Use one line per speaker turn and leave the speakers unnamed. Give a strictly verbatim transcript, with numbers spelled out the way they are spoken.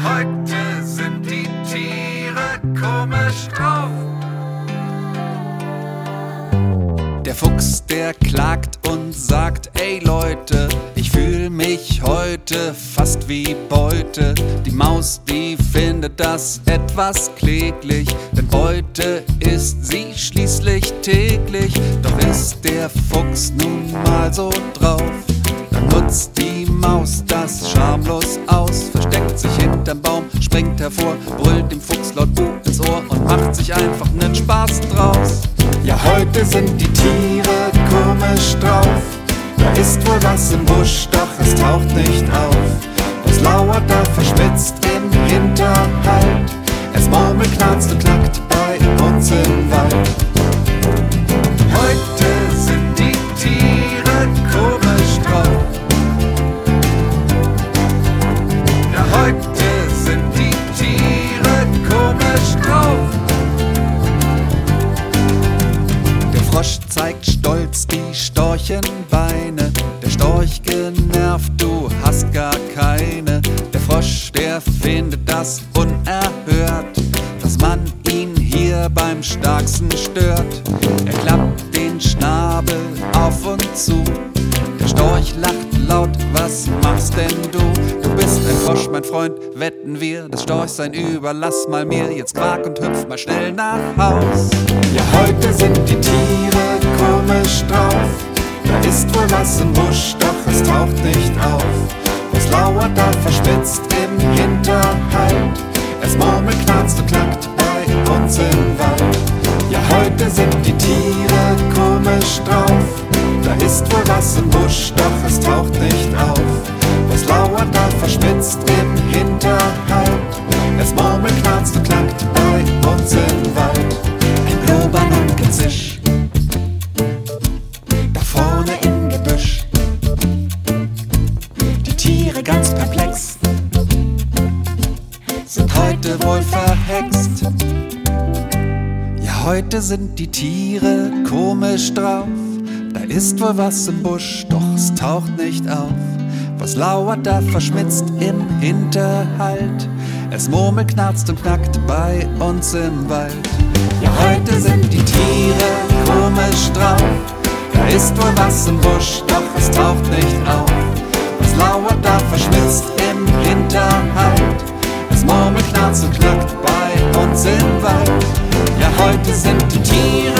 Heute sind die Tiere komisch drauf.
Der Fuchs, der klagt und sagt, ey Leute, ich fühl mich heute fast wie Beute. Die Maus, die findet das etwas kläglich, denn Beute isst sie schließlich täglich. Doch ist der Fuchs nun mal so drauf, dann nutzt die Maus das schamlos aus, versteckt sich hinterm Baum, springt hervor, brüllt dem Fuchs laut Buh ins Ohr und macht sich einfach nen Spaß draus.
Ja, heute sind die Tiere komisch drauf. Da ist wohl was im Busch, doch es taucht nicht auf. Was lauert da verschmitzt im Hinterhalt? Es murmelt, knarzt und knackt bei uns im Wald.
Heute sind die Tiere komisch drauf. Ja, heute sind die Tiere komisch drauf.
Der Frosch zeigt stolz die Storchenbeine. Der Storch genervt, du hast gar keine. Der Frosch, der findet das unerhört, dass man ihn hier beim Starksten stört. Er klappt den Schnabel auf und zu. Der Storch lacht laut, was machst denn du? Du bist ein Frosch, mein Freund, wetten wir. Das Storchsein überlass mal mir. Jetzt quak und hüpf mal schnell nach Haus.
Ja, heute sind die Tiere komisch drauf. Da ist wohl was im Busch, doch es taucht nicht auf. Was lauert da verspitzt im Hinterhalt? Es murmelt, knarzt und knackt bei uns im Wald. Ja, heute sind die Tiere komisch drauf. Da ist wohl was im Busch, doch es taucht nicht auf. Was lauert da verspitzt im Hinterhalt? Es murmelt, knarzt und knackt bei uns im Wald.
Ein Blubbern und Gezisch
Da vorne im Gebüsch, die Tiere ganz perplex,
sind heute wohl verhext. Ja, heute sind die Tiere komisch drauf. Da ist wohl was im Busch, doch es taucht nicht auf. Was lauert da verschmitzt im Hinterhalt? Es murmelt, knarzt und knackt bei uns im Wald.
ja, heute sind die Tiere komisch drauf.
Da ist wohl was im Busch, doch es taucht nicht auf. Was lauert da verschmitzt im Hinterhalt? Es murmelt, knarzt und knackt bei uns im Wald. Ja, heute sind die Tiere